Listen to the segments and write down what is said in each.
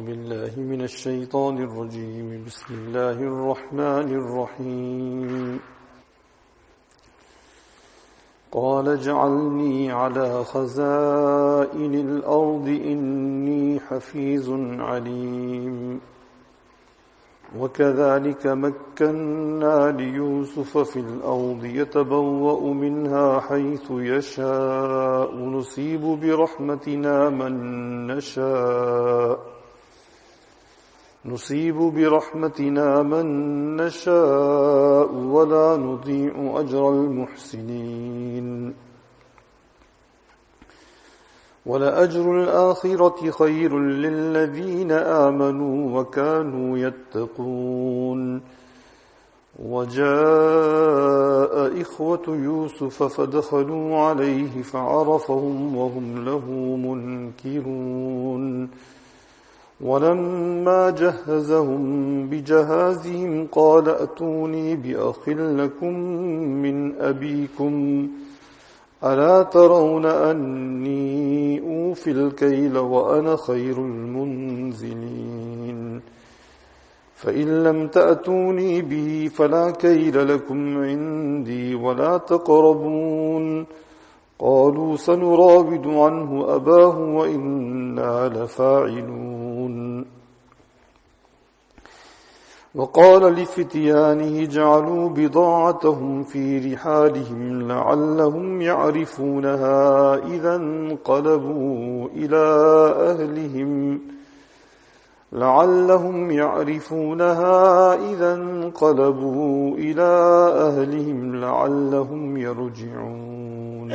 بالله من الشيطان الرجيم بسم الله الرحمن الرحيم قال اجعلني على خزائن الأرض إني حفيظ عليم وكذلك مكنا ليوسف في الأرض يتبوأ منها حيث يشاء نصيب برحمتنا من نشاء ولا نضيع أجر المحسنين ولأجر الآخرة خير للذين آمنوا وكانوا يتقون وجاء إخوة يوسف فدخلوا عليه فعرفهم وهم له منكرون ولما جهزهم بجهازهم قال أتوني بأخ لكم من أبيكم ألا ترون أني أوفي الكيل وأنا خير المنزلين فإن لم تأتوني به فلا كيل لكم عندي ولا تقربون قالوا سنراود عنه أباه وإنا لفاعلون وقال لفتيانه اجعلوا بضاعتهم في رحالهم لعلهم يعرفونها إذا انقلبوا إلى أهلهم لعلهم يرجعون.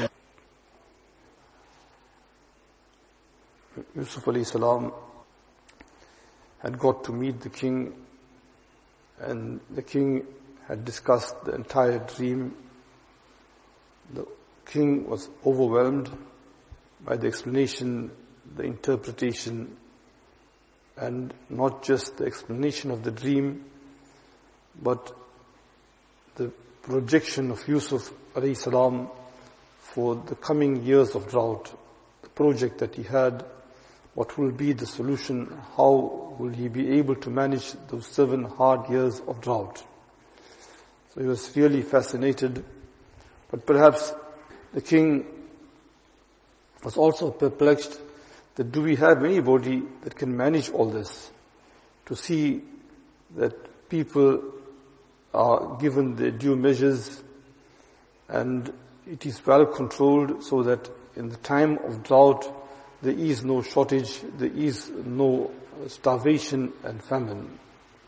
Yusuf alayhi salam had got to meet the king, and the king had discussed the entire dream. The king was overwhelmed by the explanation, the interpretation, and not just the explanation of the dream, but the projection of Yusuf alayhi salam for the coming years of drought, the project that he had. What will be the solution? How will he be able to manage those 7 hard years of drought? So he was really fascinated. But perhaps the king was also perplexed that do we have anybody that can manage all this? To see that people are given the due measures and it is well controlled so that in the time of drought there is no shortage, there is no starvation and famine.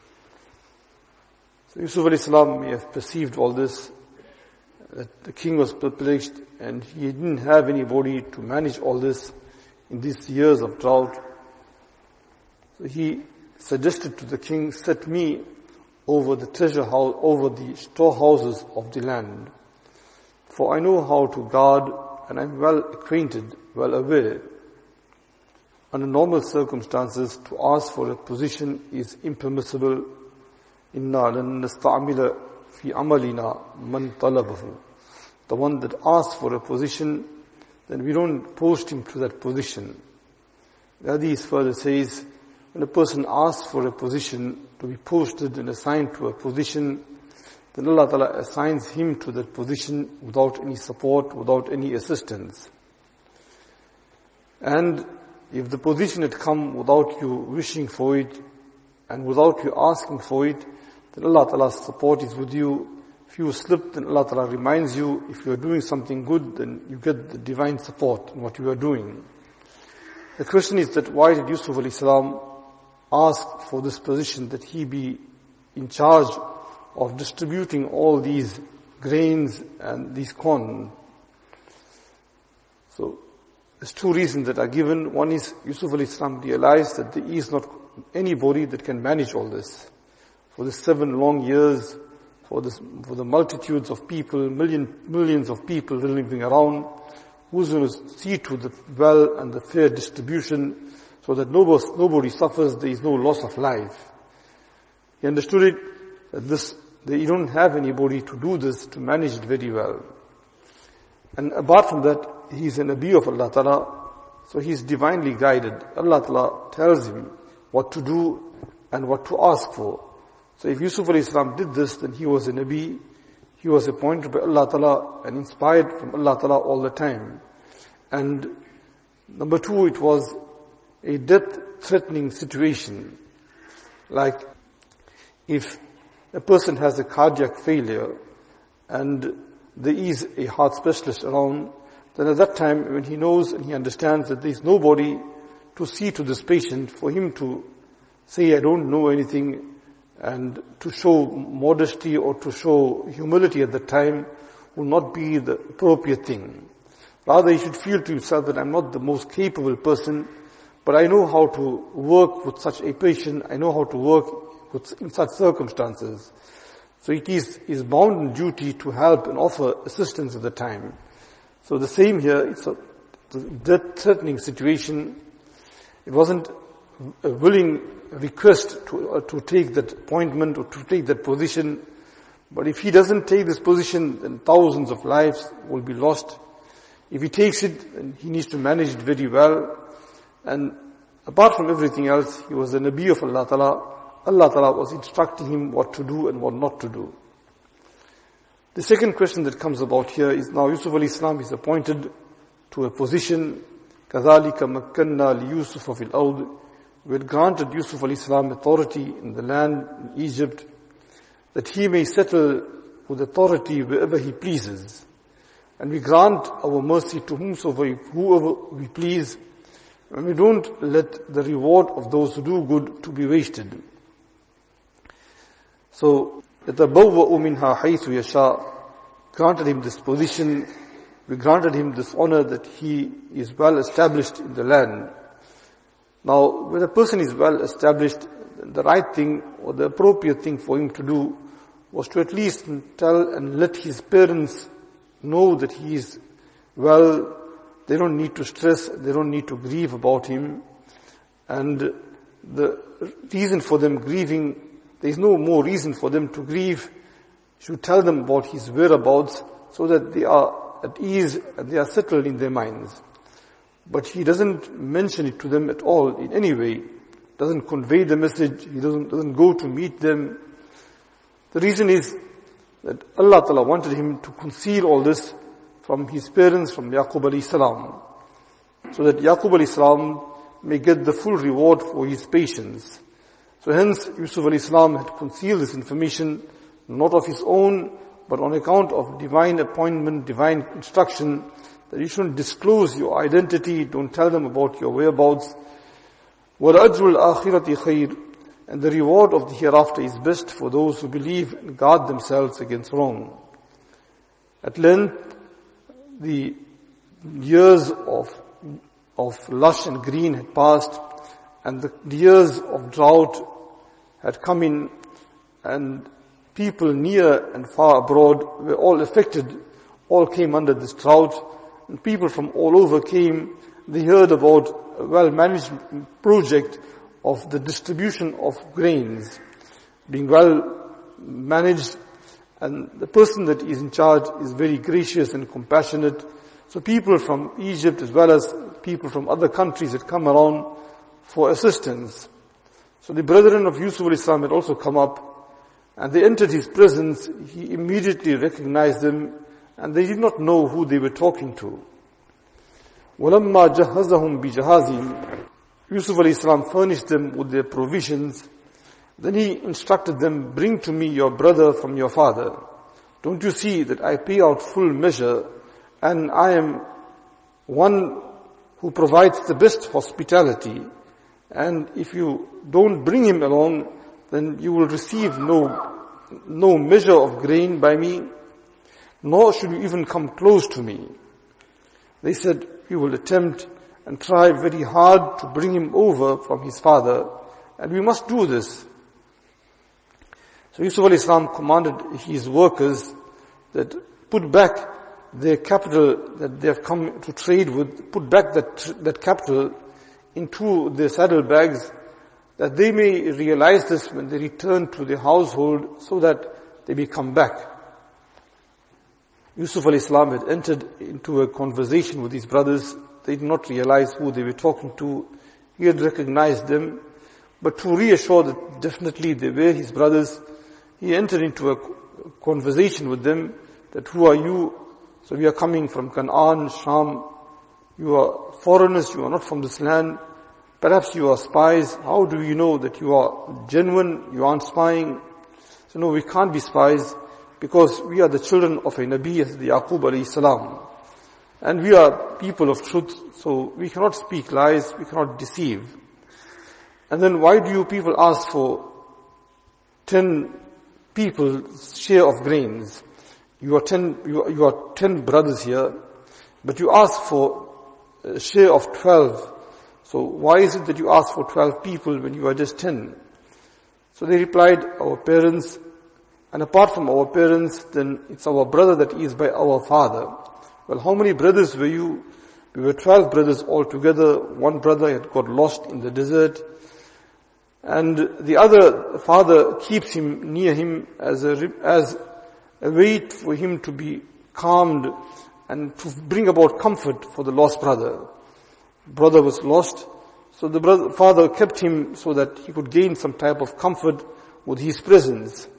So Yusuf alayhi salam may have perceived all this, that the king was perplexed and he didn't have anybody to manage all this in these years of drought. So he suggested to the king, set me over the treasure house, over the storehouses of the land. For I know how to guard and I'm well acquainted, well aware. Under normal circumstances, to ask for a position is impermissible. Inna lan nasta'mila fi amalina man talabahu. The one that asks for a position, then we don't post him to that position. The hadith further says, when a person asks for a position to be posted and assigned to a position, then Allah Ta'ala assigns him to that position without any support, without any assistance. And if the position had come without you wishing for it and without you asking for it, then Allah Ta'ala's support is with you. If you slip, then Allah Ta'ala reminds you. If you are doing something good, then you get the divine support in what you are doing. The question is that why did Yusuf alayhi salam ask for this position, that he be in charge of distributing all these grains and these corn? So there's 2 reasons that are given. One is Yusuf alayhi salam realized that there is not anybody that can manage all this. For the 7 long years, for the multitudes of people, millions of people living around, who's going to see to the well and the fair distribution so that nobody suffers, there is no loss of life. He understood it, that you don't have anybody to do this, to manage it very well. And apart from that, he is a Nabi of Allah Ta'ala, so he is divinely guided. Allah Ta'ala tells him, what to do and what to ask for. So if Yusuf alayhi salam did this, then he was a Nabi, he was appointed by Allah Ta'ala and inspired from Allah Ta'ala all the time. And number two, it was a death-threatening situation. Like if a person has a cardiac failure and there is a heart specialist around, then at that time when he knows and he understands that there is nobody to see to this patient, for him to say, I don't know anything, and to show modesty or to show humility at the time will not be the appropriate thing. Rather, he should feel to himself that I'm not the most capable person, but I know how to work with such a patient, I know how to work in such circumstances. So it is his bounden duty to help and offer assistance at the time. So the same here, it's a death-threatening situation. It wasn't a willing request to take that appointment or to take that position. But if he doesn't take this position, then thousands of lives will be lost. If he takes it, then he needs to manage it very well. And apart from everything else, he was the Nabi of Allah Ta'ala. Allah Ta'ala was instructing him what to do and what not to do. The second question that comes about here is, now Yusuf alayhi salam is appointed to a position, كَذَلِكَ مَكَّنَّا لِيُوسُفَ فِي الْأَرْضِ. We had granted Yusuf alayhi salam authority in the land, in Egypt, that he may settle with authority wherever he pleases. And we grant our mercy to whoever we please, and we don't let the reward of those who do good to be wasted. So, يَتَبَوَّأُ مِنْهَا حَيْثُ يَشَاءُ, granted him this position, we granted him this honor that he is well established in the land. Now, when a person is well established, the right thing or the appropriate thing for him to do was to at least tell and let his parents know that he is well. They don't need to stress, they don't need to grieve about him. And the reason for them grieving, there is no more reason for them to grieve. You should tell them about his whereabouts so that they are at ease and they are settled in their minds. But he doesn't mention it to them at all in any way. Doesn't convey the message. He doesn't go to meet them. The reason is that Allah Ta'ala wanted him to conceal all this from his parents, from Yaqub alayhi salam, so that Yaqub alayhi salam may get the full reward for his patience. So hence Yusuf alayhi salam had concealed this information, not of his own, but on account of divine appointment, divine instruction, that you shouldn't disclose your identity, don't tell them about your whereabouts. وَالْأَجْرُ الْآخِرَةِ خَيْرٌ, and the reward of the hereafter is best for those who believe and guard themselves against wrong. At length, the years of lush and green had passed, and the years of drought had come in, and people near and far abroad were all affected, all came under this drought, and people from all over came. They heard about a well-managed project of the distribution of grains being well managed, and the person that is in charge is very gracious and compassionate. So people from Egypt as well as people from other countries had come around for assistance. So the brethren of Yusuf alayhi salam had also come up, and they entered his presence. He immediately recognized them, and they did not know who they were talking to. وَلَمَّا جَهَّزَهُمْ بِجَهَازِهِمْ, Yusuf alayhi salam furnished them with their provisions. Then he instructed them, bring to me your brother from your father. Don't you see that I pay out full measure, and I am one who provides the best hospitality. And if you don't bring him along, then you will receive no measure of grain by me, nor should you even come close to me. They said, we will attempt and try very hard to bring him over from his father, and we must do this. So Yusuf alayhi salam commanded his workers that put back their capital that they have come to trade with, put back that capital into their saddlebags, that they may realize this when they return to their household, so that they may come back. Yusuf alayhi salam had entered into a conversation with his brothers. They did not realize who they were talking to. He had recognized them, But to reassure that definitely they were his brothers, he entered into a conversation with them that who are you? So we are coming from Canaan, Sham. You are foreigners, you are not from this land. Perhaps you are spies. How do you know that you are genuine? You aren't spying. So no, we can't be spies because we are the children of a Nabi, as the Yaqub alayhi salam. And we are people of truth, so we cannot speak lies, we cannot deceive. And then why do you people ask for 10 people's share of grains? You are 10 brothers here, but you ask for a share of 12. So why is it that you ask for 12 people when you are just 10? So they replied, our parents, and apart from our parents, then it's our brother that is by our father. Well, how many brothers were you? We were 12 brothers altogether. One brother had got lost in the desert. And the other father keeps him near him as a way for him to be calmed and to bring about comfort for the lost brother. Brother was lost, so the father kept him so that he could gain some type of comfort with his presence.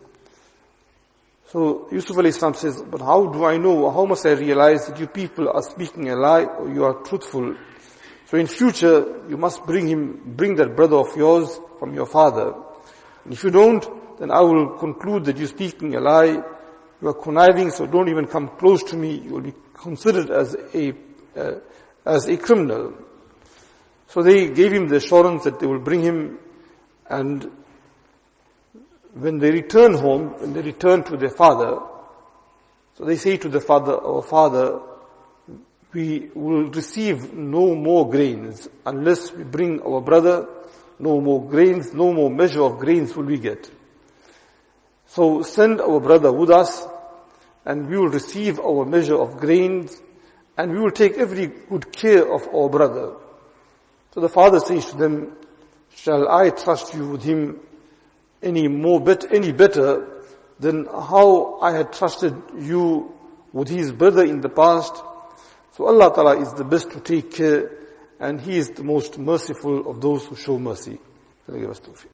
So Yusuf alayhi salam says, but how do I know, how must I realize that you people are speaking a lie or you are truthful? So in future, you must bring that brother of yours from your father. And if you don't, then I will conclude that you're speaking a lie, you are conniving, so don't even come close to me, you will be considered as a criminal. So they gave him the assurance that they will bring him, and when they return home, when they return to their father, so they say to the father, our father, we will receive no more grains unless we bring our brother. No more grains, no more measure of grains will we get. So send our brother with us, and we will receive our measure of grains, and we will take every good care of our brother. So the father says to them, shall I trust you with him any better than how I had trusted you with his brother in the past? So Allah Ta'ala is the best to take care, and He is the most merciful of those who show mercy.